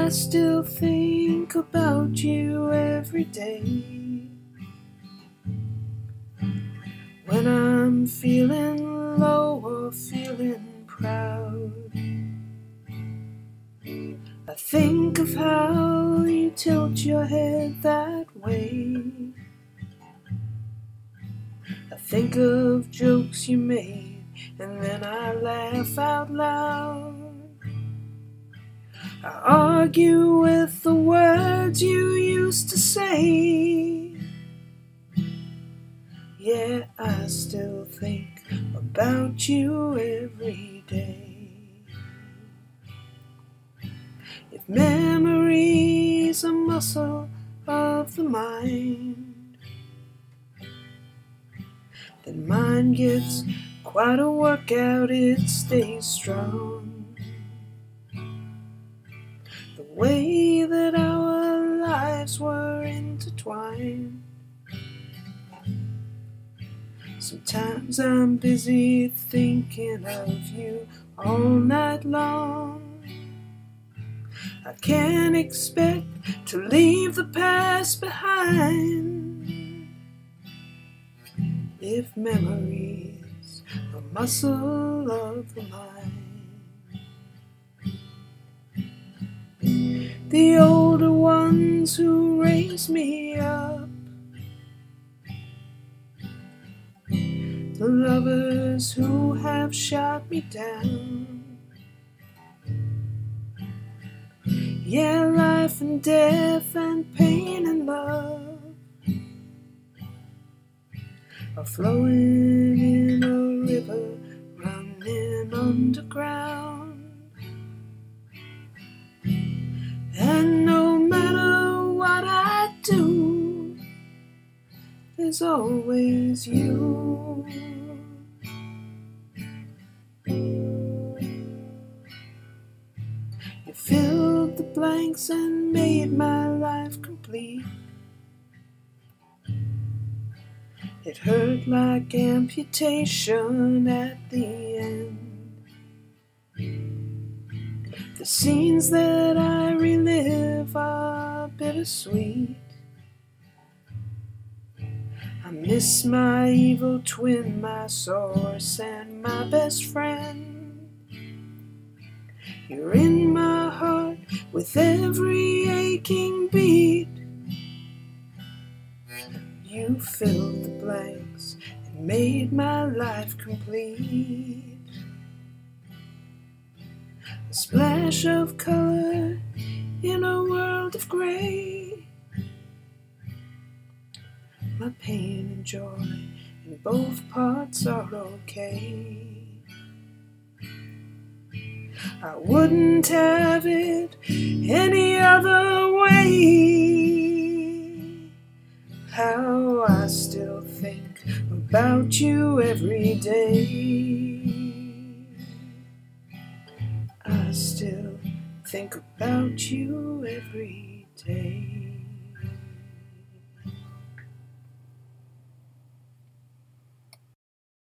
still think about you every day. When I'm feeling low or feeling proud, I think of how you tilt your head that way. I think of jokes you made, and then I laugh out loud. I argue with the words you used to say. Yeah, I still think about you every day. If memory's a muscle of the mind, then mine gets quite a workout, it stays strong. The way that our lives were intertwined. Sometimes I'm busy thinking of you all night long. I can't expect to leave the past behind. If memory's a muscle of the mind, the older ones who raised me up, the lovers who have shot me down. Yeah, life and death and pain and love are flowing in a river running underground. And no matter what I do, there's always you. You filled the blanks and made my life complete. It hurt like amputation at the end. The scenes that I relive are bittersweet. I miss my evil twin, my source and my best friend. You're in my heart with every aching beat. You filled the blanks and made my life complete. A splash of color in a world of gray. My pain and joy in both parts are okay. I wouldn't have it any other way. How I still think about you every day. I still think about you every day.